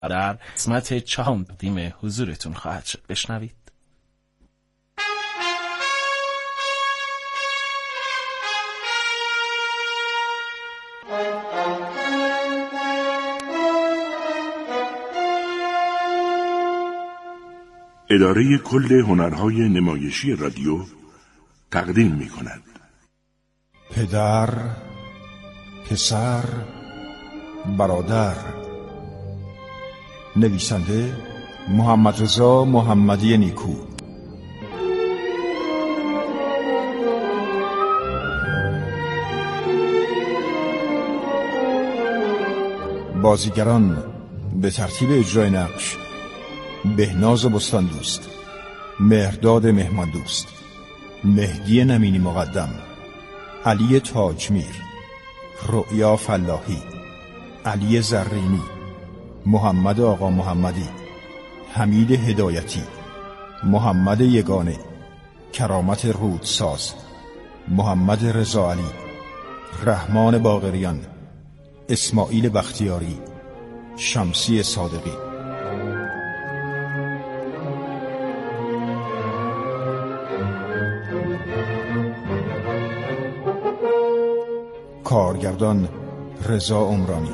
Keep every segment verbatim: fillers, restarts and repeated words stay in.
در قسمت چهارم تقدیم حضورتون خواهد شد. بشنوید. اداره کل هنرهای نمایشی رادیو تقدیم می کند. پدر، پسر، برادر. نویسنده محمد رضا محمدی نیکو. بازیگران به ترتیب اجرای نقش: بهناز بستان دوست، مهرداد مهمان دوست، مهدی نمینی مقدم، علی تاجمیر، رؤیا فلاحی، علی زرینی، محمد آقا محمدی، حمید هدایتی، محمد یگانه، کرامت رودساز، محمد رضا علی، رحمان باقریان، اسماعیل بختیاری، شمسی صادقی. کارگردان رضا عمرانی.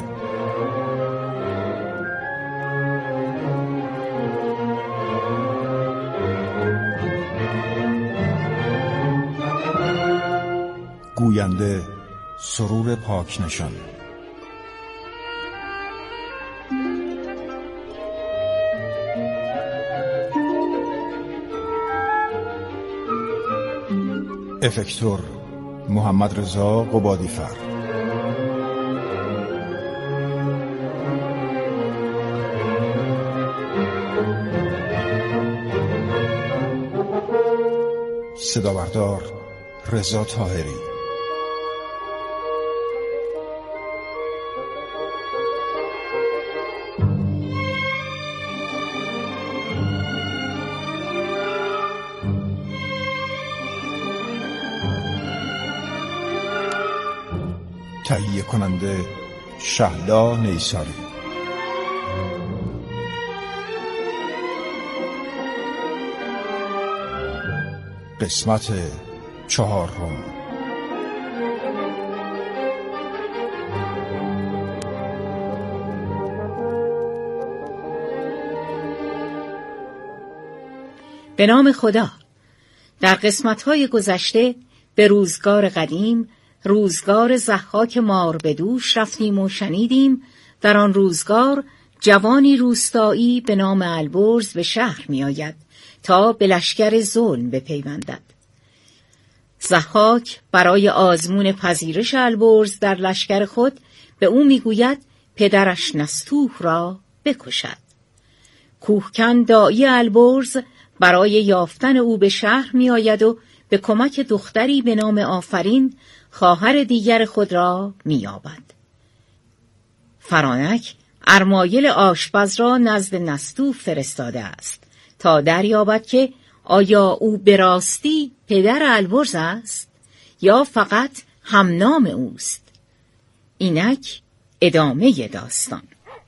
گوینده سرور پاکنشان. افکتور محمد رضا قبادیفر. صدابردار رضا طاهری. تهیه کننده شهلا نیساری. قسمت چهارم. به نام خدا. در قسمت‌های گذشته به روزگار قدیم، روزگار ضحاک ماربدوش رفتیم و شنیدیم در آن روزگار جوانی روستایی به نام البرز به شهر می آید تا به لشکر ظلم بپیوندد. ضحاک برای آزمون پذیرش البرز در لشکر خود به او می گوید پدرش نستوه را بکشد. کوهکن داعی البرز برای یافتن او به شهر می آید و به کمک دختری به نام آفرین خواهر دیگر خود را می‌یابد. فرانک ارمایل آشپز را نزد نستوه فرستاده است تا دریابد که آیا او به راستی پدر البرز است یا فقط همنام اوست. اینک ادامه داستان.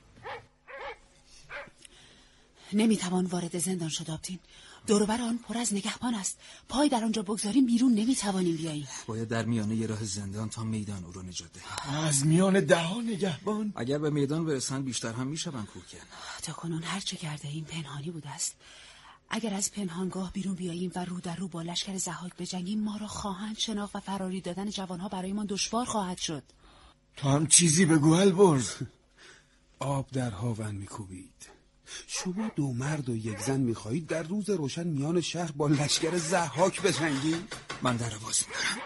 نمیتوان وارد زندان شد آبتین. دوروبر آن پر از نگهبان است. پای در آنجا بگذاریم بیرون نمیتوانیم بیاییم. باید در میانه یه راه زندان تا میدان او رو نجات دهیم. از میان ده ها نگهبان؟ اگر به میدان برسن بیشتر هم میشون کوهکن. تا کنون هر چه کرده این پنهانی بوده است. اگر از پنهانگاه بیرون بیاییم و رو در رو با لشکر ضحاک بجنگیم ما را خواهند شناخت و فراری دادن جوانها برایمان دشوار خواهد شد. تو هم چیزی بگو البرز. آب در هاون میکوبید. شما دو مرد و یک زن میخواهید در روز روشن میان شهر با لشکر ضحاک بجنگید؟ من در باز میدارم.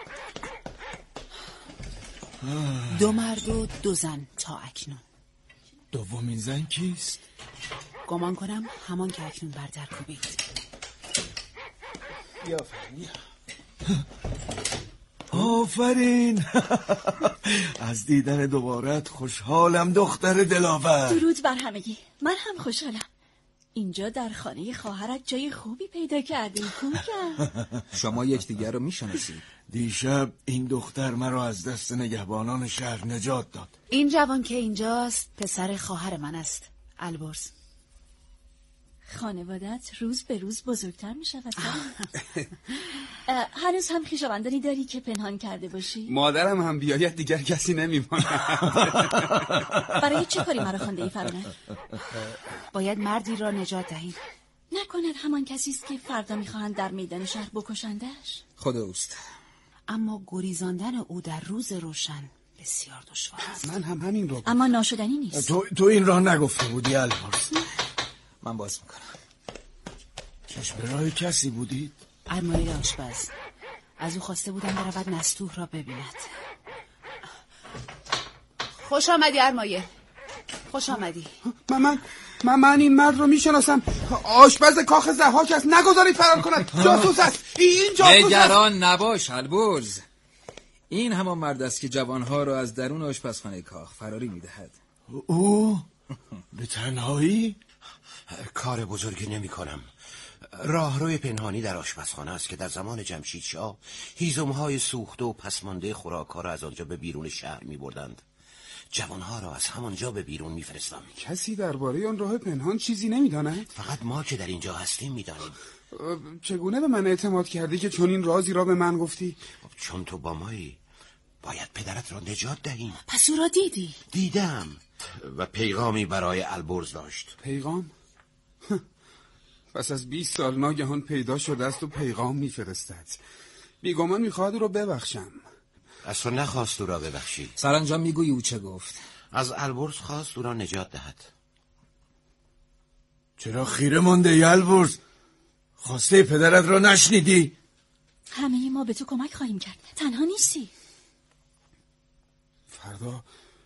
دو مرد و دو زن تا اکنون. دومین زن کیست؟ گمان کنم همان که اکنون بر در کوبید. یا فریا. آفرین. از دیدن دوبارت خوشحالم دختر دلاور. درود بر همگی. من هم خوشحالم. اینجا در خانه خواهرت جای خوبی پیدا کردیم کوکن. شما یکدیگر رو میشناسید؟ دیشب این دختر مرا از دست نگهبانان شهر نجات داد. این جوان که اینجاست پسر خواهر من است. البرز. خانوادت روز به روز بزرگتر می شود. هنوز هم خویشاوندانی داری که پنهان کرده باشی؟ مادرم هم بیاید دیگر کسی نمیماند. برای چه کاری مرا خوانده ای فرانک؟ باید مردی را نجات دهیم. نکند همان کسی است که فردا میخواهند در میدان شهر بکشندش؟ خدا اوست. اما گریزاندن او در روز روشن بسیار دشوار است. من هم همین رو. اما ناشدنی نیست. تو, تو این راه نگفته بودی البرز؟ من باز میکنم. چشم راه کسی بودید؟ ارمایل آشپز. از او خواسته بودم برود نستوه را ببیند. خوش آمدی ارمایل. خوش آمدی. من من من, من این مرد رو میشناسم. آشپز کاخ ضحاک است. نگذارید فرار کند. جاسوس است. این جاسوس است. نگران نباش البرز. این همان مرد است که جوانها را از درون آشپزخانه کاخ فراری میدهد. او به تنهایی؟ کار بزرگی نمی کنم. راهروی پنهانی در آشپزخانه است که در زمان جمشید شاه هیزم‌های سوخته و پسمانده خوراک‌ها را از آنجا به بیرون شهر می بردند. جوانها را از همانجا به بیرون می فرستم. کسی درباره آن راه پنهان چیزی نمی داند؟ فقط ما که در اینجا هستیم می دانیم. چگونه به من اعتماد کردی که چون این رازی را به من گفتی؟ چون تو با مایی. باید پدرت را نجات دهیم. پس او را دیدی؟ دیدم و پیغامی برای البرز داشت. پیغام؟ پس از بیست سال ناگهان پیدا شده است و پیغام میفرستد. بیگمان میخواد او را ببخشم. از تو نخواست او را ببخشی. سرانجام میگویی او چه گفت؟ از البرز خواست او را نجات دهد. چرا خیره مانده ای البرز؟ خواسته پدرت را نشنیدی؟ همه ما به تو کمک خواهیم کرد. تنها نیستی. فردا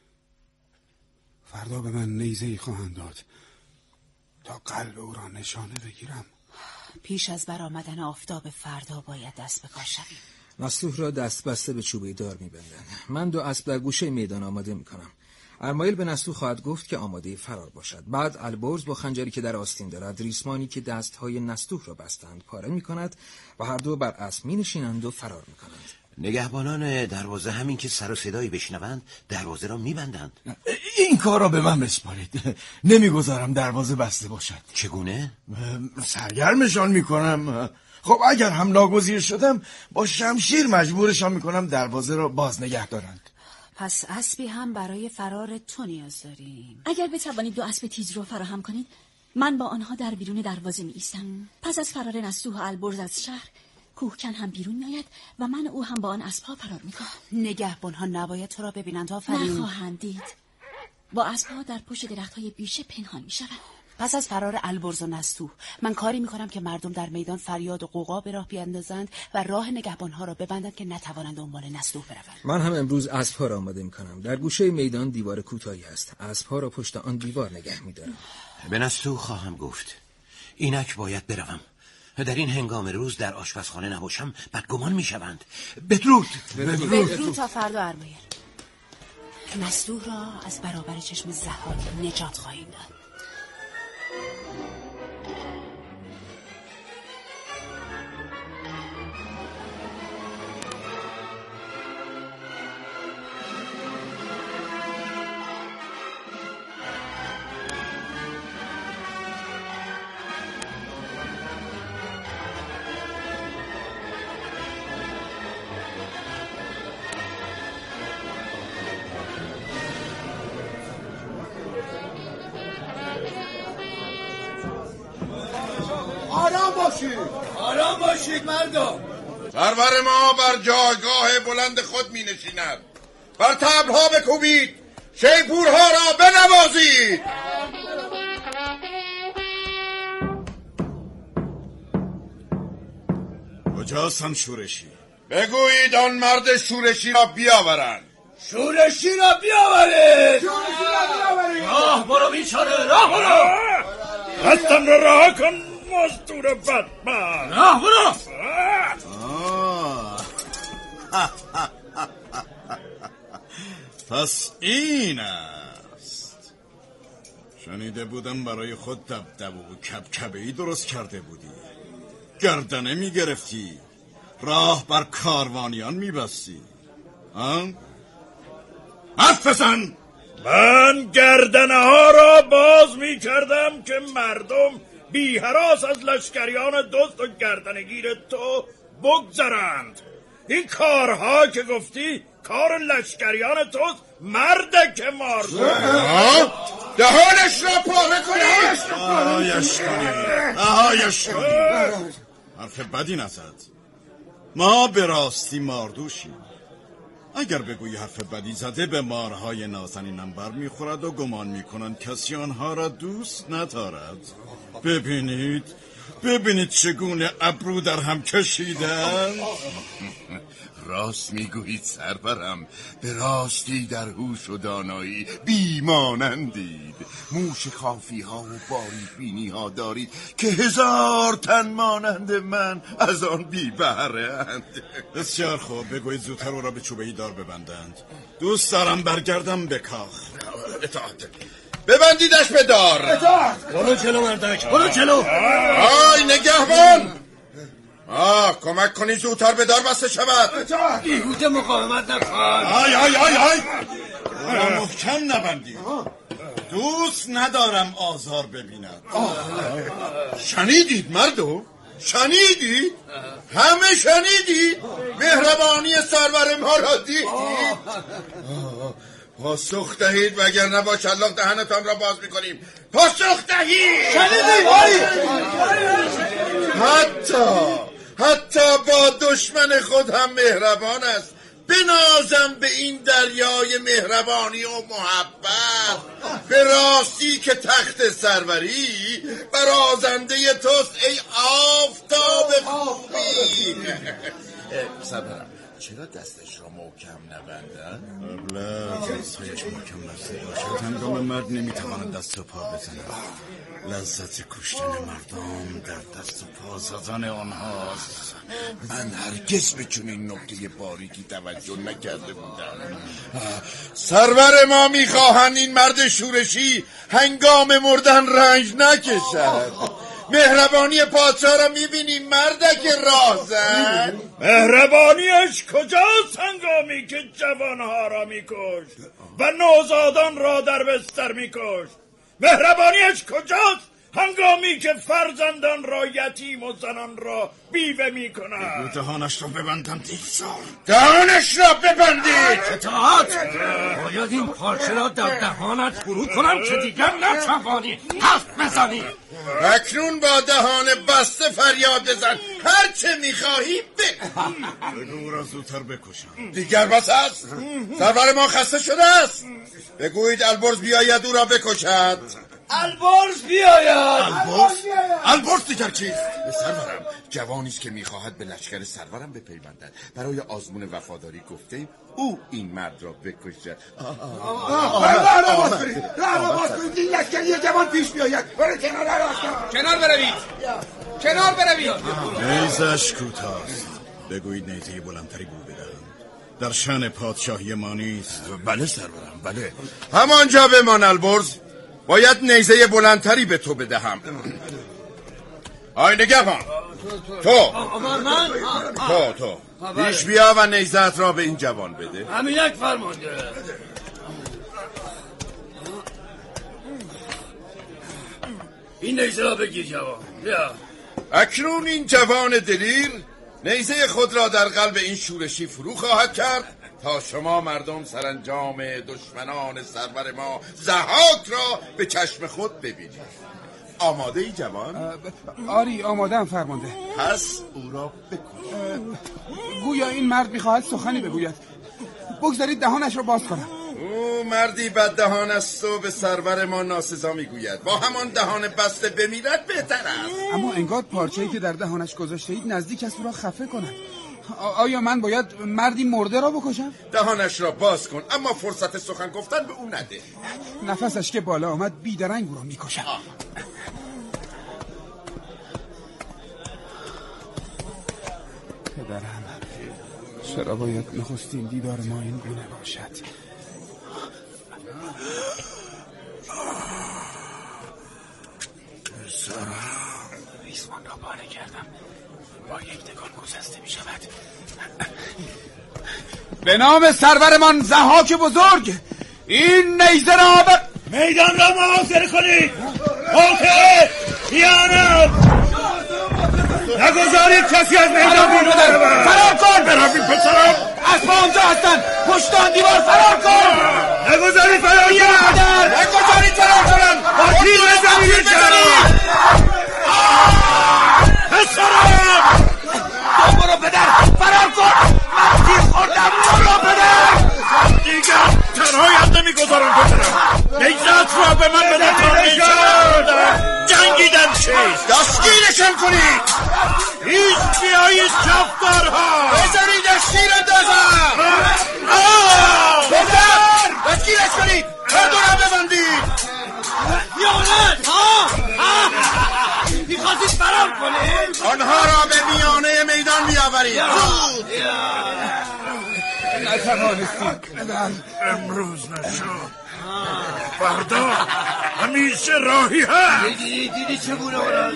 فردا به من نیزه‌ای خواهند داد تا قلب او را نشانه بگیرم. پیش از برآمدن آفتاب فردا باید دست به کار شویم. نستوه را دست بسته به چوبه دار می‌بندند. من دو اسب در گوشه میدان آماده می‌کنم. ارمایل به نستوه خواهد گفت که آماده فرار باشد. بعد البرز با خنجری که در آستین دارد ریسمانی که دست‌های نستوه را بستند پاره می‌کند و هر دو بر اسب می‌نشینند و فرار می‌کنند. نگهبانان دروازه همین که سر و صدایی بشنوند دروازه را می‌بندند. این کار را به من بسپارید. نمیگذارم دروازه بسته باشد. چگونه؟ سرگرمشان میکنم. خب اگر هم ناگزیر شدم با شمشیر مجبورشان میکنم دروازه را باز نگه دارند. پس اسبی هم برای فرار تو نیاز داریم. اگر بتوانید دو اسب تیز رو فراهم کنید من با آنها در بیرون دروازه می ایستم. پس از فرار نستوه و البرز از شهر کوهکن هم بیرون میآید و من او هم با آن اسب‌ها فرار میکنم. نگهبان‌ها نباید تو را ببینند آفرین. نخواهند دید. با اسب‌ها در پشت درخت‌های بیشه پنهان میشوند. پس از فرار البرز و نستوه من کاری میکنم که مردم در میدان فریاد و غوغا به راه بیاندازند و راه نگهبان‌ها را ببندند که نتوانند دنبال نستوه بروند. من هم امروز اسب‌ها را آماده میکنم. در گوشه میدان دیوار کوتاهی است. اسب‌ها را پشت آن دیوار نگه میدارم. به نستوه خواهم گفت اینک باید بروم. در این هنگام روز در آشپزخانه نباشم بدگمان میشوند. بدرود. بدرود. بدرود تا فردا ارمایل. نستوه را از برابر چشم ضحاک نجات خواهیم داد. آرام باشید آرام باشید مردم. سرور ما بر جایگاه بلند خود می نشیند. بر طبلها بکوبید، شیپورها را بنوازید. کجاست شورشی؟ بگویید آن مرد شورشی را بیاورند. شورشی را بیاورید. شورشی را بیاورید. راه برو بیچاره، راه برو. دستم را رها کن مزدور بدبخت. راه برو. پس این است. شنیده بودم برای خود دبدب و کبکبه‌ای درست کرده بودی. گردنه می گرفتی، راه بر کاروانیان می بستی. آن؟ حرف بزن. من گردنه ها را باز می کردم که مردم بی هراس از لشکریان دوست و گردنگیر تو بگذرند. این کارها که گفتی کار لشکریان توست مردک مارده. دهانش را پاره کنید. آهایش کنید آهایش کنید. حرف بدی نزد. ما به راستی ماردوشیم. اگر بگویی حرف بدی زده به مارهای نازنینم بر میخورد و گمان میکنند کسی آنها را دوست ندارد. ببینید ببینید چگونه ابرو در هم کشیدن. راست میگویید سرورم، به راستی در هوش و دانایی بیمانندید. موش خافی ها و باریک بینی ها دارید که هزار تن مانند من از آن بی بهره اند. بسیار خوب، بگویید زودتر او را به چوبه دار ببندند. دوست دارم برگردم به کاخ. اطاعت. ببندیدش به دار. اطاعت. برو جلو مردک، برو جلو. آی نگهبان، آه کمک کنی زودتر به دار بسته شود. بیهوده مقاومت نکن. آی آی آی آی محکم نبندید. دوست ندارم آزار ببیند. شنیدید مردو؟ شنیدید؟ همه شنیدید؟ مهربانی سرور ما را دیدید؟ پاسخ دهید وگرنه با شلاق دهنتان را باز میکنیم. پاسخ دهید. شنیدید؟ حتی حتی با دشمن خود هم مهربان است. بنازم به این دریای مهربانی و محبت. به راستی که تخت سروری برازنده توست ای آفتاب خوبی. سرورم چرا دستش را محکم نبندن؟ بله دستهایش محکم بسته باشد هنگام مرد نمیتواند دست و پا بزند. لذت کشتن مردم در دست و پا زدن آنهاست. من هرگز به چنین نکته باریکی توجه نکرده بودم. سرور ما میخواهند این مرد شورشی هنگام مردن رنج نکشد. مهربانی پادشاه را میبینی مردک رازن؟ مهربانیش کجاست هنگامی که جوانها را میکشت و نوزادان را در بستر میکشت؟ مهربانیش کجاست هنگامی که فرزندان را یتیم و زنان را بیوه میکند؟ دهانش را ببندم دیگزار. دهانش را ببندید. اطاعت. باید این پارچه را در دهانت فرو کنم که دیگر نتوانی حرف بزنی. اکنون با دهان بسته فریاد بزن. هر چه میخواهی بگو. بگو را زودتر بکشم. دیگر بس است. سرور ما خسته شده است. بگویید البرز بیاید او را بکشد. البرز بیاید. البرز؟ البرز دیگر چیست؟ سرورم جوانیست که میخواهد به لشکر سرورم بپیوندد. برای آزمون وفاداری گفتیم او این مرد را بکشد. راه باز کنید. راه باز کنید. این لشکری جوان پیش بیاید. برو کنار راه. کنار بروید. کنار بروید. نیزش کوتاست. بگویید نیزه بلندتری بو بدهم. در شأن پادشاهی ما نیست. بله سرورم بله. همانجا بمان البرز. باید نیزه بلندتری به تو بدهم. آی نگهبان تو تو تو پیش بیا و نیزت را به این جوان بده. همین یک فرمانده. این نیزه را بگیر جوان. بیا. اکنون این جوان دلیر نیزه خود را در قلب این شورشی فرو خواهد کرد تا شما مردم سرانجام دشمنان سرور ما ضحاک را به چشم خود ببینید. آماده ای جوان؟ آری آماده‌ام فرمانده. پس او را بکن. گویا این مرد میخواهد سخنی بگوید. بگذارید دهانش را باز کنم. او مردی بد دهان است و به سرور ما ناسزا میگوید. با همان دهان بسته بمیرد بهتر است. اما انگار پارچه‌ای که در دهانش گذاشته اید نزدیک است او را خفه کند. آیا من باید مردی مرده را بکشم؟ دهانش را باز کن اما فرصت سخن گفتن به او نده. نفسش که بالا آمد بیدرنگ او را میکشم. پدرم چرا باید نخستین دیدار ما این گونه باشد؟ ریسمان را بانه کردم. با یک دگان گسسته می شود. به نام سرورمان ضحاک بزرگ، این نیزه را به میدان را محاصره کنید. قاطع خیانت نگذارید کسی از میدان بیرون برود. فرار کن. بروید پسرم. اسب آنجا هستند. پشت آن دیوار فرار کن. نگذارید فرار کنند. نگذارید فرار کنند. با تیر بزنید کنند. پسرم تو برو پدر. فرار کن. من تیر خوردم. برو پدر. دیگر تنهایت نمیگذارم پسرم. نیزت را به من بده تا نیزت جنگیدن چیست. دستگیرشان کنید. هیچ بیایید کفتارها. بذارید دستگیر اندازم. پدر دستگیرش کنید. هر دو را ببندید. خیانت ها. میخواستید فرار کنید. آنها را به میانه میدان بیاورید. نتوانستید. امروز نشد. فردا همیشه راهی هست. دیدی دیدی چگونه برد.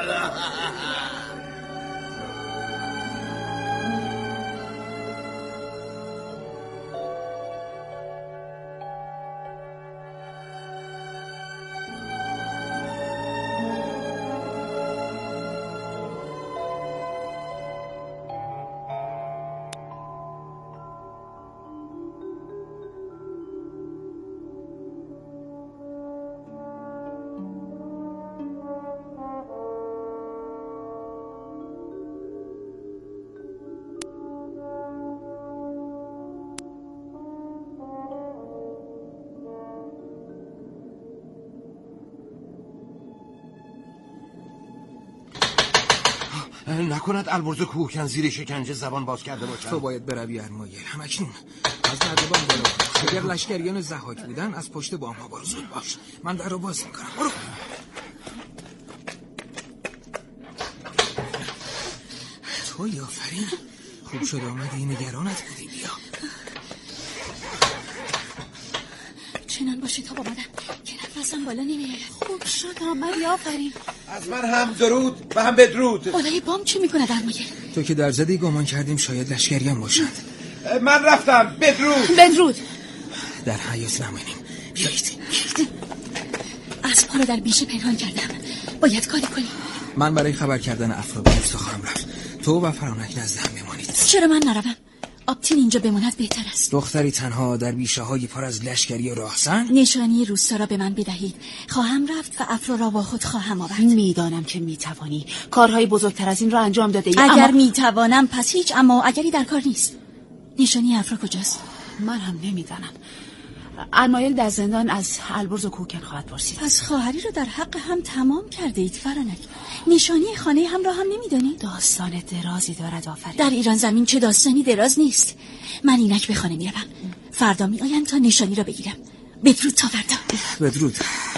نکند البرز کوهکن زیر شکنجه زبان باز کرده باشد. تو باید بروی ارمایل همکنون از نردبان بالا باش. اگر لشکریان ضحاک بودن از پشت بام ها برو. زود باش. من در رو باز میکنم. برو. توی آفرین. خوب شد آمدی. نگرانت بودی. بیا. چنان باشه تا بابادم که نفسم بالا نمیاد. خوب شد آمدی. آفرین. از من هم درود و هم بدرود. بالای بام چی میکنه در مایل؟ تو که در زدی گمان کردیم شاید لشکریان باشد. من رفتم. بدرود. بدرود. در حیات نمانیم. بیایید. اسب‌ها رو در بیشه پنهان کردم. باید کاری کنیم. من برای خبر کردن افراد به روستا خواهم رفت. تو و فرانک نزد هم بمانید. چرا من نروم؟ آبتین اینجا بماند بهتر است. دختری تنها در بیشه های پر از لشکری و راهزن؟ نشانی روستا را به من بدهید. خواهم رفت و افرا را با خود خواهم آورد. میدانم که میتوانی. کارهای بزرگتر از این را انجام داده ای. اگر اما... میتوانم پس هیچ، اما اگری در کار نیست. نشانی افرا کجاست؟ من هم نمیدانم. ارمایل در زندان از البرز و کوکن خواهد پرسید. پس خواهری رو در حق هم تمام کرده اید فرانک. نشانی خانه هم را هم نمیدانید؟ داستان درازی دارد آفرین. در ایران زمین چه داستانی دراز نیست. من اینک به خانه میروم. فردا میآیم تا نشانی را بگیرم. بدرود تا فردا. بدرود.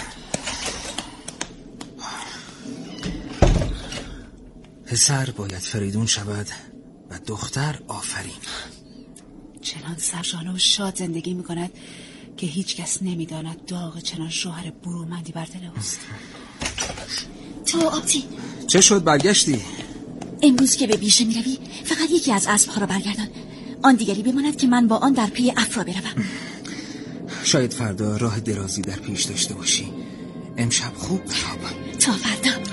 پسر باید فریدون شود و دختر آفرین. چنان سرشانه و شاد زندگی میکند که هیچ کس نمیداند داغ چنان شوهر برومندی بر دل اوست. تو آبتی چه شد برگشتی؟ امروز که به بیشه میروی فقط یکی از اسبها را برگردان. آن دیگری بماند که من با آن در پی افرا بروم. شاید فردا راه درازی در پیش داشته باشی. امشب خوب بخواب. تا فردا.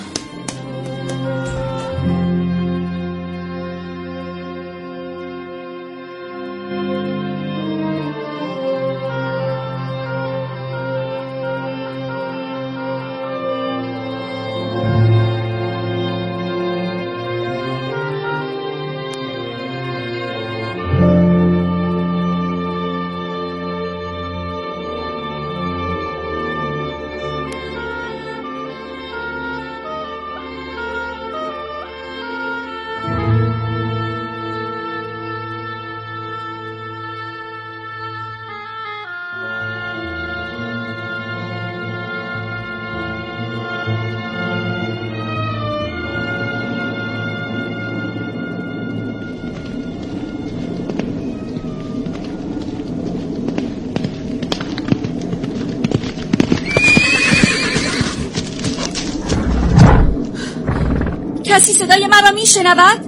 کسی صدای من را میشنود؟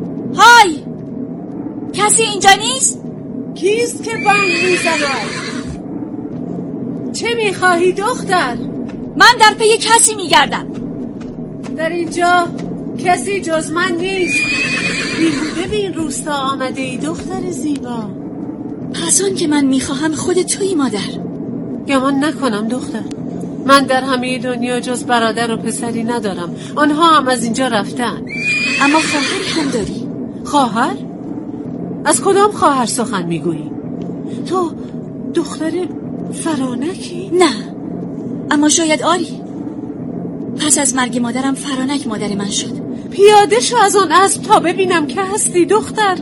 های! کسی اینجا نیست؟ کیست که بانگ میزند؟ چه میخواهی دختر؟ من در پی کسی میگردم. در اینجا کسی جز من نیست. بیهوده به این روستا آمده ای دختر زیبا. پس آن که من میخواهم خود تویی مادر. گمان نکنم دختر، من در همه دنیا جز برادر و پسری ندارم. آنها هم از اینجا رفتن. اما خواهری هم داری. خواهر؟ از کدام خواهر سخن میگویی؟ تو دختر فرانکی؟ نه، اما شاید آری. پس از مرگ مادرم فرانک مادر من شد. پیاده شو از آن اسب تا ببینم که هستی دختر.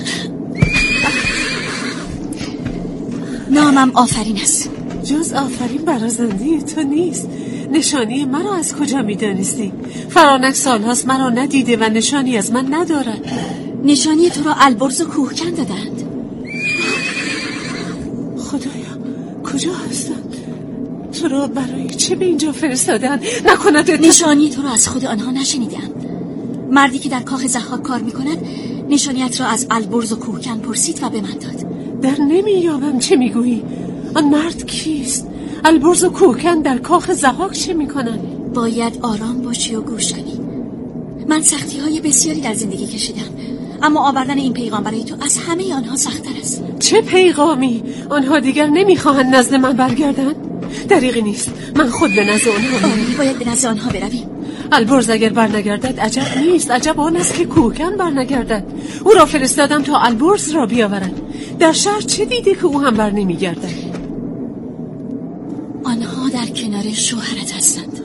نامم آفرین است. جز آفرین برازنده تو نیست. نشانی مرا از کجا میدانستی؟ فرانک سالهاست مرا ندیده و نشانی از من ندارد. نشانی تو را البرز و کوهکن دادند. خدایا کجا هستند؟ تو را برای چه به اینجا فرستادند؟ نکند ات... نشانی تو را از خود آنها نشنیدم. مردی که در کاخ ضحاک کار میکند نشانیت را از البرز و کوهکن پرسید و به من داد. در نمییابم چه میگویی؟ آن مرد کیست؟ البرز و کوهکن در کاخ ضحاک چه میکنند؟ باید آرام باشی و گوش کنی. من سختی های بسیاری در زندگی کشیدم، اما آوردن این پیغام برای تو از همه آنها سخت‌تر است. چه پیغامی؟ آنها دیگر نمیخواهند نزد من برگردن؟ دریغی نیست، من خود به نزد آنها میروم. باید به نزد آنها برویم. البرز اگر برنگردد عجب نیست. عجب آن است که کوهکن برنگردد. او را فرستادم تا البرز را بیاورد. در شهر چه دیده که او هم بر نمیگردد؟ آنها در کنار شوهرت هستند.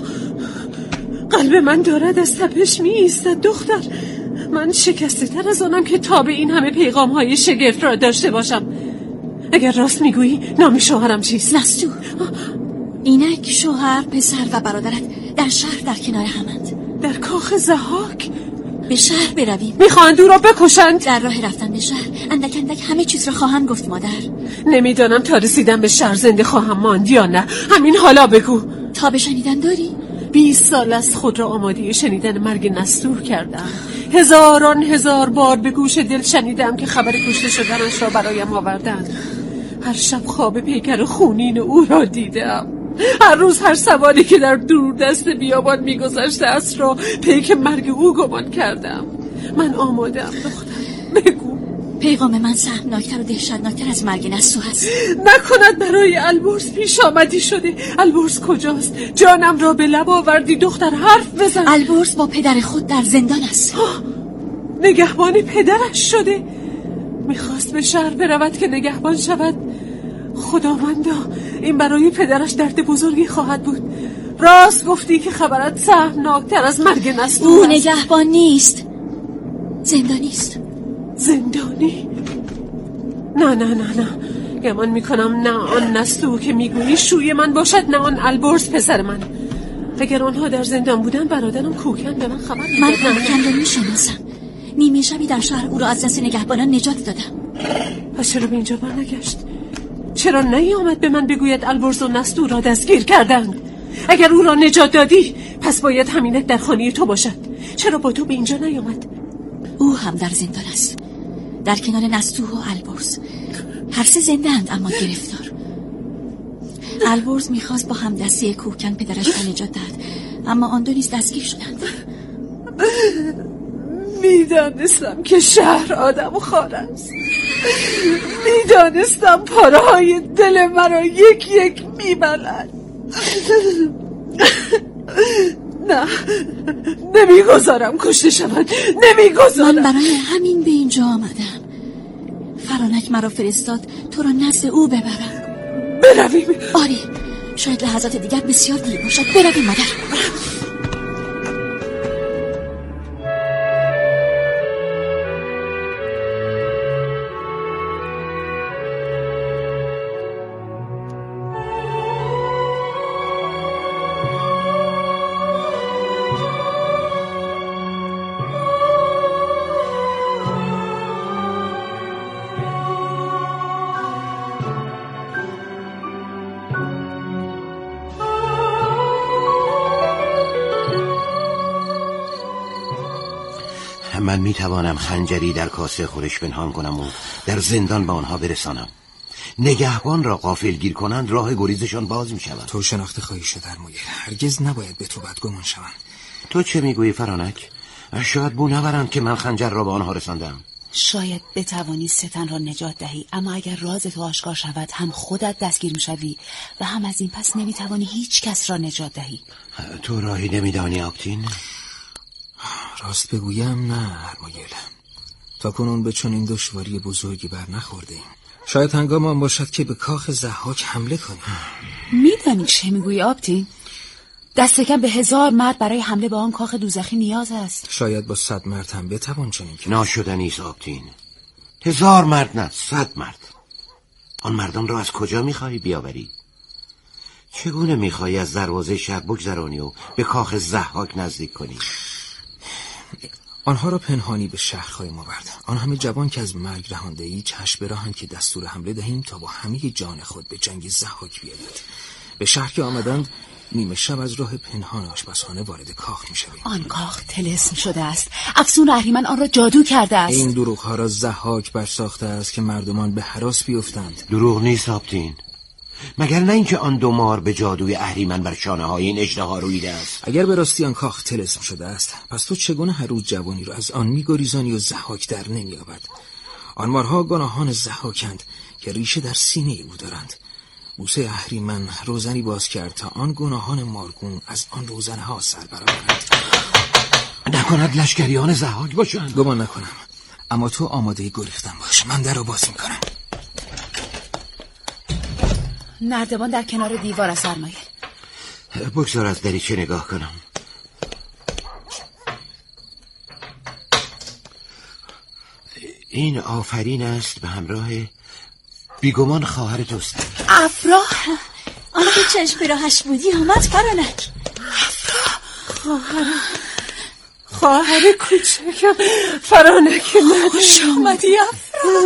قلب من دارد از تپش می ایستد دختر. من شکسته تر از آنم که تا به این همه پیغام های شگفت را داشته باشم. اگر راست میگویی نام شوهرم چیست؟ نستو. اینک شوهر، پسر و برادرت در شهر در کنار همند. در کاخ ضحاک؟ به شهر برویم. میخواهند او را بکشند؟ در راه رفتن به شهر اندک اندک همه چیز را خواهم گفت مادر. نمیدانم تا رسیدم به شهر زنده خواهم ماند یا نه. همین حالا بگو. تا به شنیدن داری؟ بیست سال از خود را آماده شنیدن مرگ نستوه کردم. هزاران هزار بار به گوش دل شنیدم که خبر کشته شدنش را برایم آوردند. هر شب خواب پیکر خونین او را دیدم. هر روز هر سواری که در دور دست بیابان میگذشته است را پیک مرگ او گمان کردم. من آماده‌ام دختر، بگو. پیغام من سهمناکتر و دهشتناکتر از مرگ نستوه است. نکند برای البرز پیش آمدی شده؟ البرز کجاست؟ جانم را به لب آوردی دختر، حرف بزن. البرز با پدر خود در زندان است. نگهبان پدرش شده؟ میخواست به شهر برود که نگهبان شود. خداوندا، این برای پدرش درد بزرگی خواهد بود. راست گفتی که خبرت سهمناکتر از مرگ نستوه او است. نگهبان نیست، زندانی است. زندانی؟ نه نه نه نه، گمان میکنم نه آن نستوه که میگویی شوی من باشد، نه آن البرز پسر من. اگر آنها در زندان بودن برادرم کوهکن به من خبر میداد. من کوهکن را میشناسم. نیمه شبی در شهر او را از دست نگهبانان نجات دادم. پس چرا به اینجا برنگشت؟ چرا نیامد به من بگوید البرز و نستوه را دستگیر کردند؟ اگر او را نجات دادی پس باید همینک در خانه تو باشد. چرا با تو به اینجا نیامد؟ او هم در زندان است، در کنار نستوه و البرز. هر سه زنده اند اما گرفتار. البرز میخواست با هم دستی کوهکن پدرش را نجات دهد، اما آن دو نیز دستگیر شدند. میدانستم که شهر آدم خار است. میدانستم پاره های دل مرا یک یک میبلد. نه، نمیگذارم کشته شود، نمیگذارم. من برای همین به اینجا آمدم. فرانک مرا فرستاد تو را نزد او ببرم. برویم؟ آری، شاید لحظات دیگر بسیار دیر باشد. برویم مادر. من میتوانم خنجری در کاسه خورش پنهان کنم و در زندان به آنها برسانم. نگهبان را غافلگیر کنند راه گریزشان باز می شود. تو شناخته خواهی شد ارمایل. هرگز نباید به تو بدگمان شوند. تو چه میگویی فرانک؟ شاید بو نبرند که من خنجر را به آنها رساندم. شاید بتوانی ستن را نجات دهی، اما اگر راز تو آشکار شود هم خودت دستگیر میشوی و هم از این پس نمیتوانی هیچ کس را نجات دهی. تو راهی نمیدانی آبتین؟ راست بگویم نه ارمایل. تا کنون به چنین دشواری بزرگی بر نخوردیم. شاید هنگام آن باشد که به کاخ ضحاک حمله کنیم. میدانی چه میگویی آبتین؟ دست کم به هزار مرد برای حمله به آن کاخ دوزخی نیاز است. شاید با صد مرد هم بتوان چنین کرد. ناشدنی است آبتین. هزار مرد نه، صد مرد. آن مردان را از کجا میخواهی بیاوری؟ چگونه میخواهی از دروازه شهر بگذرانی و به کاخ ضحاک نزدیک کنی؟ آنها را پنهانی به شهر خواهیم آورد. آن همه جوان که از مرگ رهانده‌ای چشم به راهند که دستور حمله دهیم تا با همه جان خود به جنگ ضحاک بیایند. به شهر که آمدند نیمه شب از راه پنهان آشپزخانه وارد کاخ می‌شویم. آن کاخ طلسم شده است. افسون اهریمن آن را جادو کرده است. این دروغ‌ها را ضحاک برساخته است که مردمان به هراس بیفتند. دروغ نیست آبتین. مگر نه اینکه آن دو مار به جادوی اهریمن بر شانه‌های این اژدها رویده است؟ اگر به راستی آن کاخ طلسم شده است، پس تو چگونه هر روز جوانی را از آن می‌گریزانی و ضحاک در نمی‌یابد؟ آن مارها گناهان ضحاکند که ریشه در سینه او دارند. موسی اهریمن روزنی باز کرد تا آن گناهان مارگون از آن روزنها سر برآورند. نکند لشکریان ضحاک باشند؟ گمان نکنم، اما تو آماده گریختن باش. من در را باز میکنم. نردبان در کنار دیوار است ارمایل. بگذار از دریچه نگاه کنم. این آفرین است به همراه بیگمان خواهر توست. افراه آنها که چشم به راهش بودی آمد فرانک. افراه خواهر خواهر کوچکم فرانک من. خوش آمدی افراه.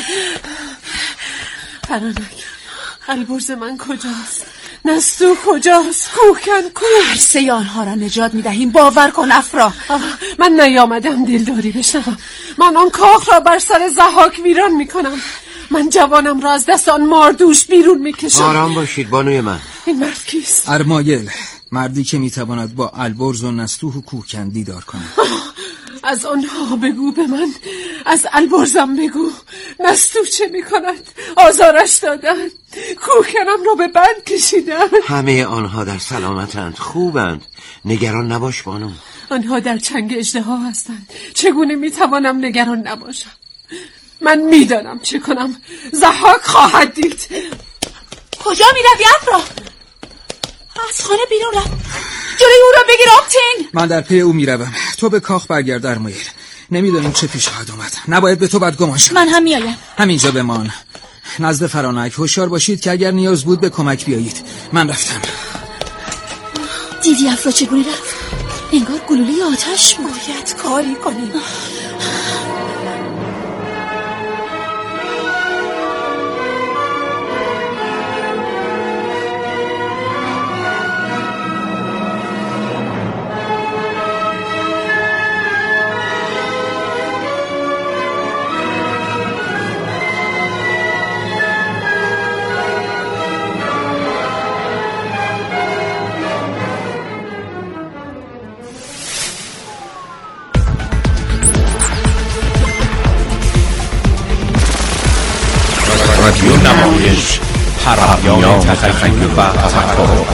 فرانک البرز من کجاست؟ نستو کجاست؟ کوهکن کوه. هر سه آنها را نجات میدهیم. باور کن افراه. من نیامدم دلداری بشنوم. من آن کاخ را بر سر ضحاک ویران میکنم. من جوانم را از دست آن ماردوش بیرون میکشم. آرام باشید بانوی من. این مرد کیست؟ ارمایل، مردی که میتواند با البرز و نستوه و کوهکن دیدار کند. از آنها بگو به من. از البرزم بگو. نستو چه میکند؟ آزارش دادن. کوهکنم را به بند کشیدن. همه آنها در سلامتند، خوبند. نگران نباش بانو. آنها در چنگ اژدها هستند. چگونه میتوانم نگران نباشم؟ من میدانم چه کنم. ضحاک خواهد دید. کجا میروی افراه؟ از خانه بیرون رفت. جلوی او را بگیر آبتین. من در پی او میروم. تو به کاخ برگرد ارمایل. نمیدانیم چه پیش خواهد آمد. نباید به تو بدگمان شود. من هم میایم. همینجا بمان. نزد فرانک. هوشیار باشید که اگر نیاز بود به کمک بیایید. من رفتم. دیدی افرا چگونه رفت؟ انگار گلوله آتش بود. باید کاری کنیم. رادیو نمایش پرهیان تخیل و تفکر.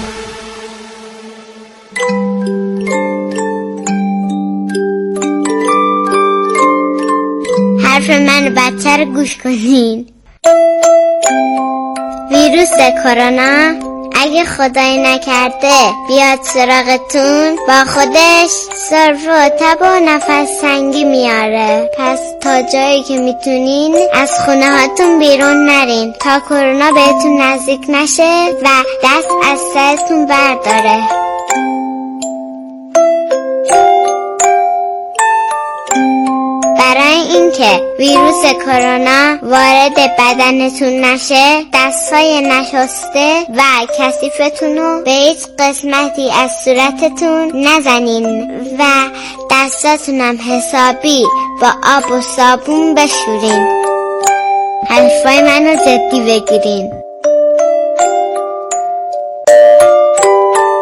حرف من بدتر گوش کنین. ویروس کرونا اگه خدای نکرده بیاد سراغتون، با خودش سرف و تب و نفس تنگی میاره. پس تا جایی که میتونین از خونه هاتون بیرون نرین تا کرونا بهتون نزدیک نشه و دست از سرتون برداره. برای اینکه ویروس کرونا وارد بدنتون نشه، دستای نشسته و کثیفتون رو به هیچ قسمتی از صورتتون نزنین و دستاتون هم حسابی با آب و صابون بشورین. حرفای منو جدی بگیرین.